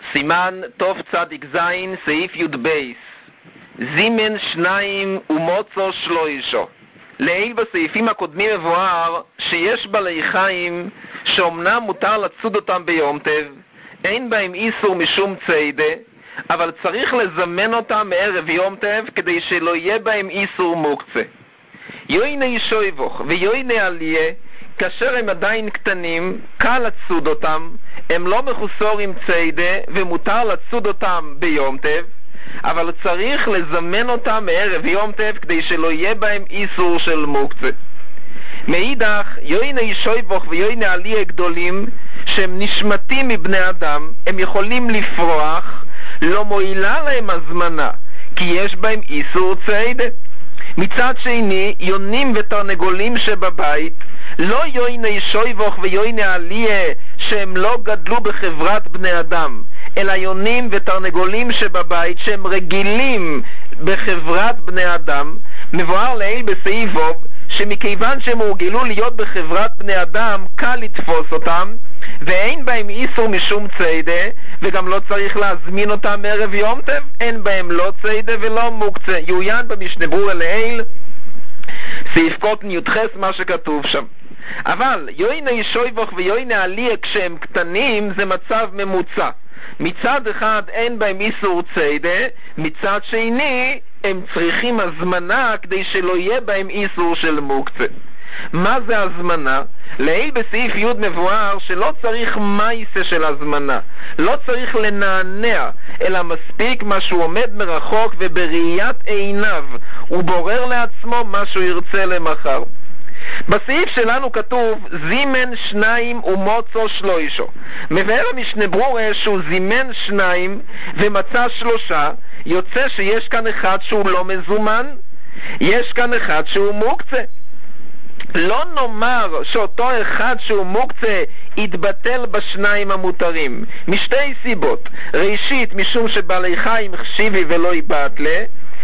סימן טוב צדיק זין סעיף י' בייס זימן שניים ומוצו שלוישו. לעיל בסעיפים הקודמים מבואר שיש בעלי חיים שאומנם מותר לצוד אותם ביום טב, אין בהם איסור משום ציידה, אבל צריך לזמן אותם מערב יום טב כדי שלא יהיה בהם איסור מוקצה. יויני שויבוך ויויני עליה, כאשר הם עדיין קטנים, קל לצוד אותם, הם לא מחוסור עם ציידה ומותר לצוד אותם ביום טב, אבל צריך לזמן אותם מערב יום טב כדי שלא יהיה בהם איסור של מוקצה. מאידך, יויני שויבוך ויויני עליה גדולים, שהם נשמטים מבני אדם, הם יכולים לפרוח, לא מועילה להם הזמנה, כי יש בהם איסור ציידה. מצד שני, יונים ותרנגולים שבבית, לא יויני שויבוך ויויני עליה שהם לא גדלו בחברת בני אדם, אלא יונים ותרנגולים שבבית שהם רגילים בחברת בני אדם. מבואר לעיל בסעיף ו' שמכיוון שהם הורגלו להיות בחברת בני אדם, קל לתפוס אותם ואין בהם איסור משום ציידה, וגם לא צריך להזמין אותם מערב יום טב, אין בהם לא ציידה ולא מוקצה. יוין במשנה ברורה לעיל סעיף קוטן י"ח מה שכתוב שם. אבל יויני שויבוך ויויני עליה כשהם קטנים זה מצב ממוצע. מצד אחד אין בהם איסור ציידה, מצד שני הם צריכים הזמנה כדי שלא יהיה בהם איסור של מוקצה. מה זה הזמנה? לעיל בסעיף י' מבואר שלא צריך מייסה של הזמנה, לא צריך לנענע, אלא מספיק מה שהוא עומד מרחוק ובראיית עיניו הוא בורר לעצמו מה שהוא ירצה למחר. בסעיף שלנו כתוב זימן שניים ומוצו שלוישו. מבאר המשנה ברורה שהוא זימן שניים ומצא שלושה, יוצא שיש כאן אחד שהוא לא מזומן, יש כאן אחד שהוא מוקצה. לא נאמר שאותו אחד שהוא מוקצה יתבטל בשניים המותרים משתי סיבות. ראשית, משום שבעלי חיים חשיבי ולא יבטלה,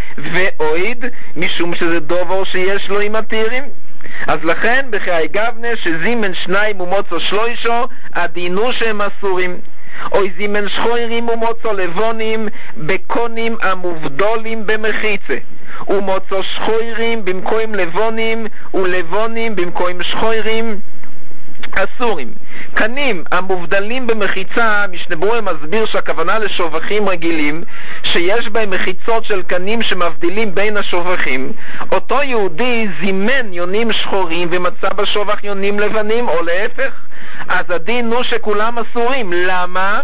ואויד, משום שזה דובר שיש לו עם התירים. אז לכן בחיי גבנה שזימן שניים ומוצו שלוישו הדינו שהם אסורים. אוי זימן שחוירים ומוצו לבונים בקונים המובדולים במחיצה, ומוצו שחוירים במקום לבונים ולבונים במקום שחוירים אסורים. קנים המובדלים במחיצה, משנה ברורה מסביר שהכוונה לשובחים רגילים שיש בהם מחיצות של קנים שמבדילים בין השובחים. אותו יהודי זימן יונים שחורים ומצא בשובח יונים לבנים או להפך, אז הדין הוא שכולם אסורים. למה?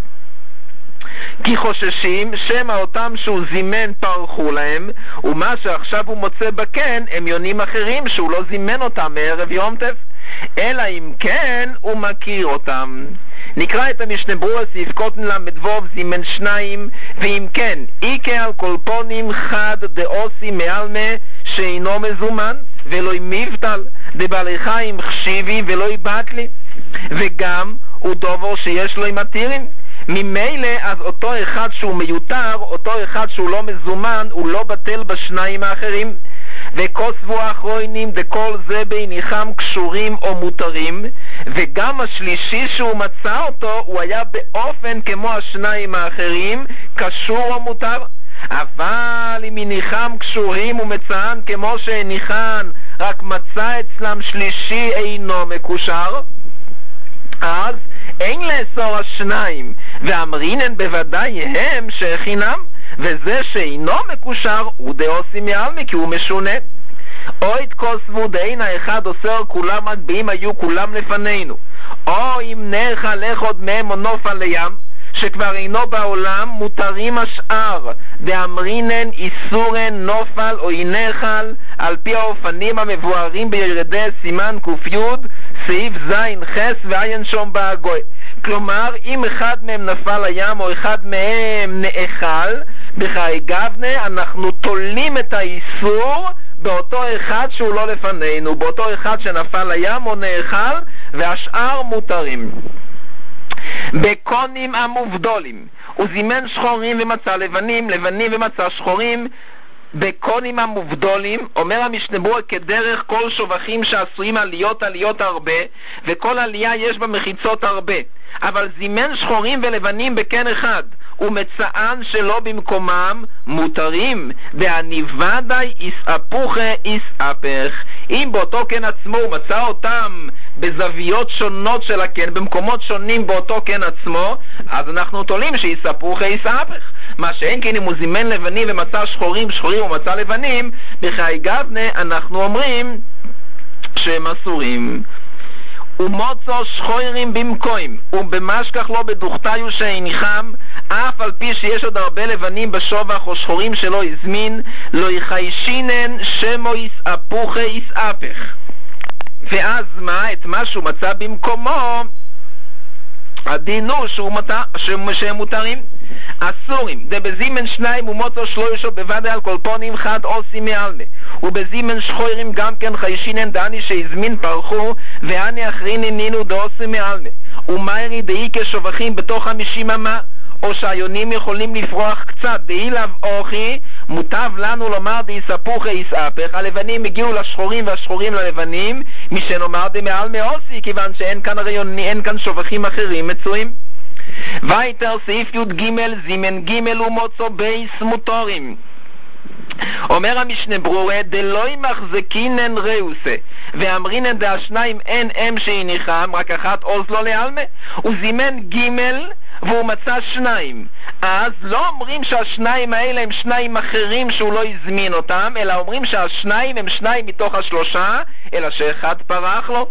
כי חוששים שמא אותם שהוא זימן פרחו להם, ומה שעכשיו הוא מוצא בקן הם יונים אחרים שהוא לא זימן אותם מערב יום טף, אלא אם כן הוא מכיר אותם. נקרא את המשנה ברורה סעיף קוטן למדבוב זימן שניים, ואם כן איקה על קולפונים חד דאוסי מעלמה שאינו מזומן ולא מבטל דבעלי חיים חשיבי ולא יבטלי, וגם הוא דובר שיש לו עם התירים. ממילא אז אותו אחד שהוא מיותר, אותו אחד שהוא לא מזומן, הוא לא בטל בשניים האחרים. וכוסבו האחרונים דכל זה ביניכם קשורים או מותרים, וגם השלישי שהוא מצא אותו הוא היה באופן כמו השניים האחרים קשור או מותר. אבל אם הניחם קשורים ומצאן כמו שהניחן רק מצא אצלם שלישי אינו מקושר, אז אין לאסור השניים, ואמרינן בוודאי הם שהכינם, וזה שאינו מקושר הוא דאוסי מעלמי כי הוא משונה. או התכוסבו דאין האחד אוסר כולם רק באם היו כולם לפנינו, או אם נאכל אחד מהם או נופל לים שכבר אינו בעולם מותרים השאר, דאמרינן איסורן נופל או ינאכל על פי האופנים המבוארים בירדי סימן ק"י סעיף זין חס ועין שום בהגוי. כלומר אם אחד מהם נפל לים או אחד מהם נאכל, בחיי גבנה אנחנו תולים את האיסור באותו אחד שהוא לא לפנינו, באותו אחד שנפל לים או נאכל, והשאר מותרים. בקונים המובדולים הוא זימן שחורים ומצא לבנים, לבנים ומצא שחורים. בקונים המובדולים אומר המשנה ברורה כדרך כל שובחים שעשויים עליות הרבה, וכל עלייה יש בה מחיצות הרבה. אבל זימן שחורים ולבנים בקן אחד, ומצאן שלא במקומם מותרים, והניבדי יסאפוך יסאפך. אם באותו קן עצמו הוא מצא אותם בזוויות שונות של הקן, במקומות שונים באותו קן עצמו, אז אנחנו תולים שיסאפוך יסאפך. מה שאין כן אם הוא זימן לבנים ומצא שחורים ומצא לבנים, בחיי גבנה אנחנו אומרים שהם אסורים. ומוצו שחורים במקוים, ובמשכח לא בדוכתיו שהניחם, אף על פי שיש עוד הרבה לבנים בשובח או שחורים שלא הזמין, לא יחיישינן שמו יסאפוך יסאפך. ואז מה? את מה שהוא מצא במקומו, הדין הוא שהם מותרים. אסורים, דבזימן שניים ומוצו שלוישו בוודאי על קולפונים חד עושים מעלמה, ובזימן שחורים גם כן חיישינן דני שהזמין פרחו, ואני אחרינן נינו דעושים מעלמה, ומיירי דאי כשובחים בתוך 50 אמה, או שהיונים יכולים לפרוח קצת, דאי לב אוכי, מוטב לנו לומר דיסאפוך יסאפך, הלבנים הגיעו לשחורים והשחורים ללבנים, משנאמר דמעלמה עושי, כיוון שאין כאן שובחים אחרים מצויים. ויתר סעיף י' ג' זימן ג' ומוצו בייס מותרים. אומר המשנה ברורה, דלוי מחזקינן ראוסה, ואמרינן דהשניים אין אם שהניחם, רק אחת עוז לו לעלמה, וזימן ג' והוא מצא שניים. אז לא אומרים שהשניים האלה הם שניים אחרים שהוא לא הזמין אותם, אלא אומרים שהשניים הם שניים מתוך השלושה, אלא שאחד פרח לו.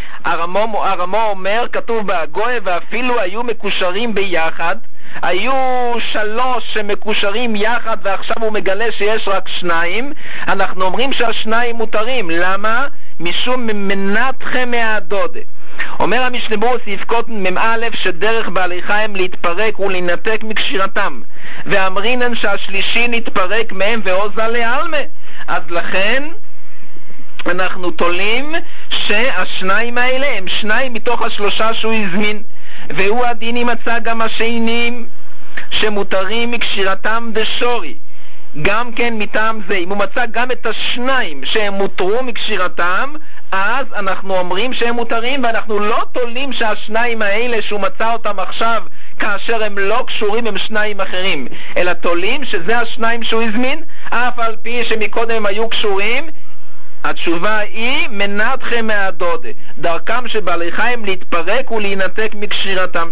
הרמו אומר, כתוב בהגויה, ואפילו היו מקושרים ביחד, היו 3 שמקושרים יחד ועכשיו הוא מגלה שיש רק 2, אנחנו אומרים שהשניים מותרים. למה? משום מנתכם מהדודה. אומר המשנה ברורה סעיף מ"א שדרך בעלי חיים להתפרק ולהינתק מקשירתם, ואמרינן שהשלישי נתפרק מהם ועוזה לעלמה. אז לכן אנחנו תולים שהשניים האלה הם 2 מתוך ה3 שהוא הזמין, והוא הדין אם מצא גם השיינים שמותרים מקשירתם דשורי, גם כן מטעם זה. אם הוא מצא גם את השניים שהם מותרו מקשירתם, אז אנחנו אומרים שהם מותרים, ואנחנו לא תולים שהשניים האלה שהוא מצא אותם עכשיו כאשר הם לא קשורים הם 2 אחרים, אלא תולים שזה השניים שהוא הזמין, אף על פי שמקודם הם היו קשורים. התשובה היא מנתכם מהדודה, דרכם שבעלי חיים להתפרק ולהינתק מקשירתם.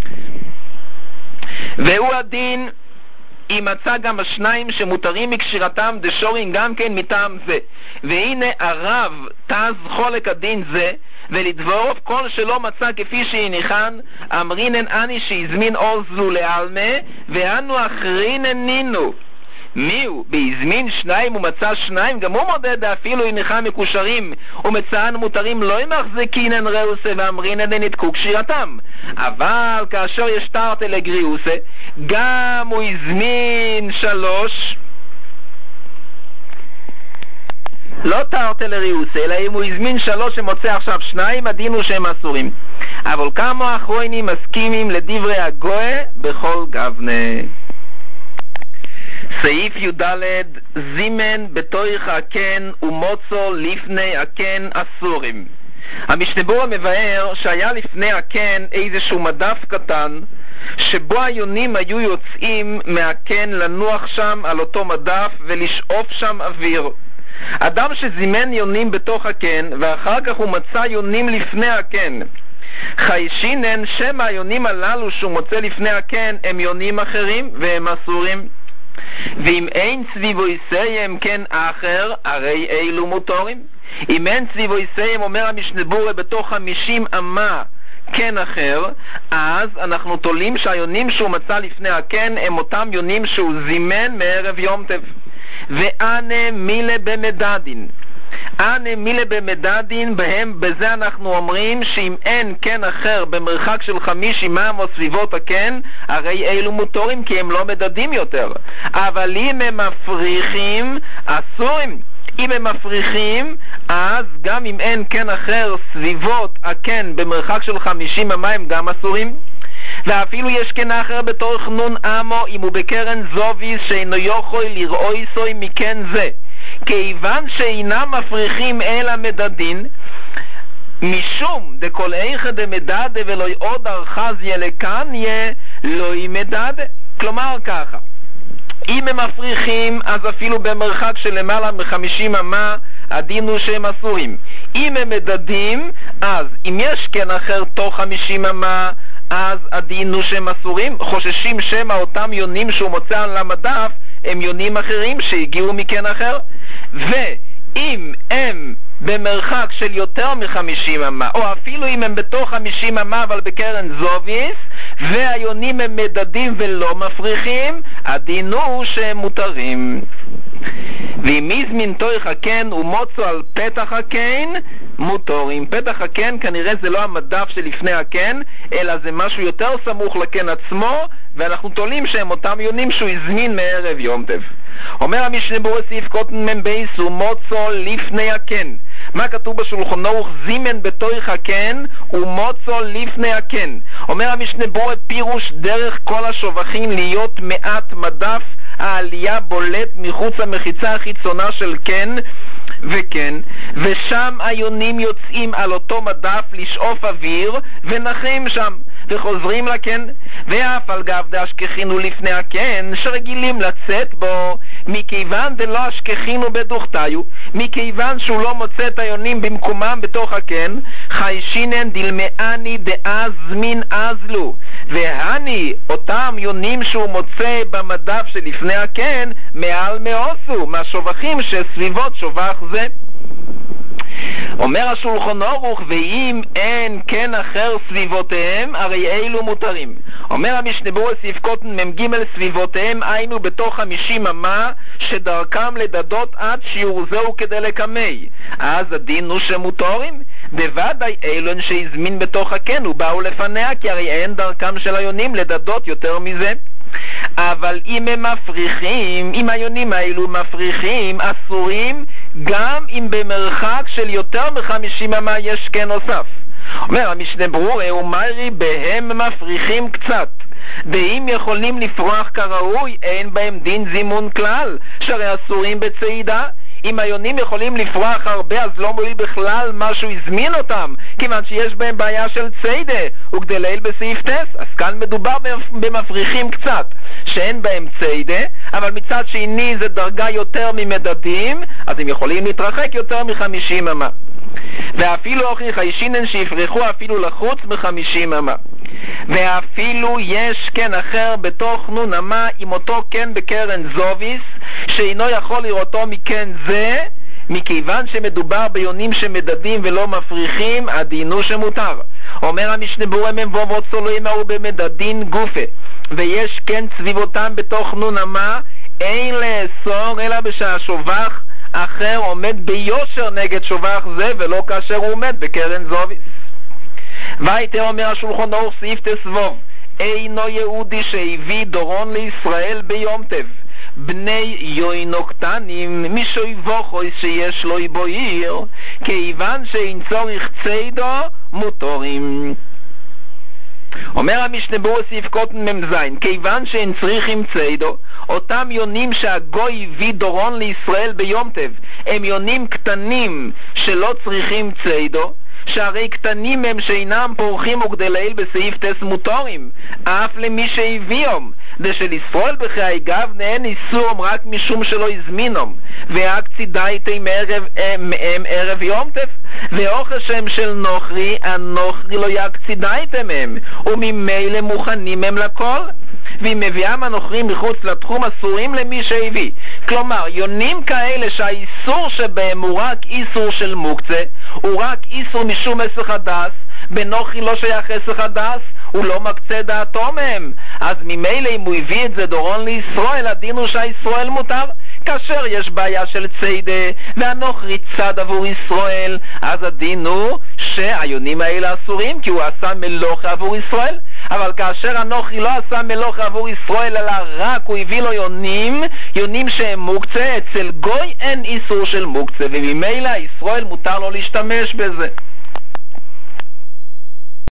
והוא הדין אם מצא גם השניים שמותרים מקשירתם דשורים גם כן מטעם זה. והנה הרב תז חולק הדין זה, ולדבורוב כל שלא מצא כפי שהניחן, אמרינן אני שהזמין עוז לו לעלמה, ואנו אחרינן נינו. מיהו? בהזמין 2 ומצא 2, גם הוא מודד אפילו הניחה מקושרים ומצאן מותרים לא ימחזקינן ראוסה ואמרינן נתקו קשירתם. אבל כאשר יש תרתי לגריוסה, גם הוא הזמין 3, לא תרתי לריוסה, אלא אם הוא הזמין 3 שמוצא עכשיו 2, הדין הוא שהם אסורים. אבל כמה האחרונים מסכימים לדברי הגויה בכל גבנה. סעיף י' זימן בתוך הקן ומוצו לפני הקן אסורים. המשנה ברורה מבאר שהיה לפני הקן איזשהו מדף קטן שבו היונים היו יוצאים מהקן לנוח שם על אותו מדף ולשאוף שם אוויר. אדם שזימן יונים בתוך הקן ואחר כך הוא מצא יונים לפני הקן, חיישינן שם היונים הללו שהוא מוצא לפני הקן הם יונים אחרים והם אסורים. ואם אין סביבו יסיים כן אחר, הרי אילו מותרים. אם אין סביבו יסיים, אומר המשנה ברורה, בתוך 50 אמה כן אחר, אז אנחנו תולים שהיונים שהוא מצא לפני הקן הם אותם יונים שהוא זימן מערב יום טב. ואנה מילה במדדין, אנה מילה במדדין בהם, בזה אנחנו אומרים שאם אין כן אחר במרחק של 50 אמה או סביבות הקן, הרי אלו מותרים כי הם לא מדדים יותר. אבל אם הם מפריחים אסורים. אם הם מפריחים, אז גם אם אין כן אחר סביבות הקן במרחק של 50 אמה הם גם אסורים. ואפילו יש כן אחר בתוך נון אמו אם הוא בקרן זוביס שאינו יכול לראות סוי מכן זה, כיוון שאינם מפריחים אלא מדדין, משום דכל איכא דמדדה ולא עוד ארחזיה לקניה לא ימדדה. כלומר ככה, אם הם מפריחים אז אפילו במרחק של למעלה מ50 אמה הדין הוא שהם אסורים. אם הם מדדים, אז אם יש כן אחר תוך 50 אמה אז הדין הוא שהם אסורים, חוששים שמא אותם יונים שהוא מוצא על המדף הם יונים אחרים שהגיעו מכן אחר. ואם הם במרחק של יותר מ50 אמה, או אפילו אם הם בתוך 50 אמה אבל בקרן זוביס, והיונים הם מדדים ולא מפריחים, הדין הוא שהם מותרים. ואם הזמין תויך הקן ומוצו על פתח הקן, מותרים. פתח הקן כנראה זה לא המדף שלפני הקן, אלא זה משהו יותר סמוך לקן עצמו, ואנחנו תולים שהם אותם יונים שהוא הזמין מערב יום טב. אומר המשנה ברורה סעיף קוטן מבייס ומוצו לפני הקן. מה כתוב בשולחן ערוך? זימן בתויך הקן ומוצו לפני הקן. אומר המשנה ברורה פירוש דרך כל השובחים להיות מעט מדף העלייה בולט מחוץ המחיצה החיצונה של קן וכן, ושם היונים יוצאים על אותו מדף לשאוף אוויר ונחים שם וחוזרים לקן. ואף על גב דאשכחינו לפני הקן שרגילים לצאת בו, מכיוון דלא אשכחינו בדוכתיו, מכיוון שהוא לא מוצא את היונים במקומם בתוך הקן, חיישינן דלמאני דאז זמין אזלו, והני אותם יונים שהוא מוצא במדף שלפני הקן מעל מאוסו מהשובחים שסביבות שובח זה. אומר השולחן ערוך ואם אין כן אחר סביבותיהם הרי אלו מותרים. אומר המשנה ברורה סעיף קוטן מ"ג סביבותיהם היינו בתוך 50 אמה שדרכם לדדות עד שיעור זהו כדי לקמי, אז הדין הוא שמותרים. בוודאי אלון שהזמין בתוך הקן ובאו לפניה, כי הרי אין דרכם של היונים לדדות יותר מזה. אבל אם הם מפריחים, אם היונים האלו מפריחים, אסורים גם אם במרחק של יותר מ50 אמה יש כן נוסף. אומר המשנה ברורה ומרי בהם מפריחים קצת, ואם יכולים לפרוח כראוי אין בהם דין זימון כלל, שהרי אסורים בצעידה. אם היונים יכולים לפרוח הרבה אז לא מועיל בכלל משהו הזמין אותם, כיוון שיש בהם בעיה של ציידה וכדליל בסעיף טס. אז כאן מדובר במפריחים קצת שאין בהם ציידה, אבל מצד שני זה דרגה יותר ממדדים, אז הם יכולים להתרחק יותר מ50 אמה. ואפילו הוכיח הישינן שיפרחו אפילו לחוץ מ50 אמה. ואפילו יש כן אחר בתוך נון אמה עם אותו כן בקרן זוביס שאינו יכול לראותו מכן זה, מכיוון שמדובר ביונים שמדדים ולא מפריחים, הדין הוא שמותר. אומר המשנה ברורה מבוא וצולוים הוא במדדין גופה, ויש כן סביבותם בתוך נון אמה, אין לאסור אלא בשהשובח אחר עומד ביושר נגד שובח זה, ולא כאשר הוא עומד בקרן זוביס. והייתה אומר השולחן ערוך סעיף תסבוב אינו יהודי שהביא דורון לישראל ביום טב בני יוינו קטנים משויבוכוי שיש לו בו עיר, כיוון שאין צורך ציידו מותרים. אומר המשנה ברורה סעיף קוטן ממזין, כיוון שאין צריכים ציידו, אותם יונים שהגוי הביא דורון לישראל ביום טב הם יונים קטנים שלא צריכים ציידו, שהרי קטנים הם שאינם פורחים וכדליל בסעיף טס מותרים, אף למי שהביאום, דשלישראל בחיי גב נהן איסורם רק משום שלא הזמינום, והקצידאיתם מהם ערב יום טף, ואוכל שם של נוכרי, הנוכרי לא יקצידאיתם הם, וממילא מוכנים הם לכל. ואם מביאם הנוכרים מחוץ לתחום אסורים למי שהביא. כלומר, יונים כאלה שהאיסור שבהם הוא רק איסור של מוקצה, הוא רק איסור משום הסך הדס, בנוכרי לא שייך הסך הדס, הוא לא מקצה דעתו מהם, אז ממילא אם הוא הביא את זה דורון לישראל, הדין הוא שהישראל מותר. כאשר יש בעיה של ציידה והנוכרי צד עבור ישראל, אז הדין הוא שהיונים האלה אסורים, כי הוא עשה מלוכה עבור ישראל. אבל כאשר הנוכרי לא עשה מלוכה עבור ישראל, אלא רק הוא הביא לו יונים שהם מוקצה, אצל גוי אין איסור של מוקצה, וממילא ישראל מותר לו להשתמש בזה.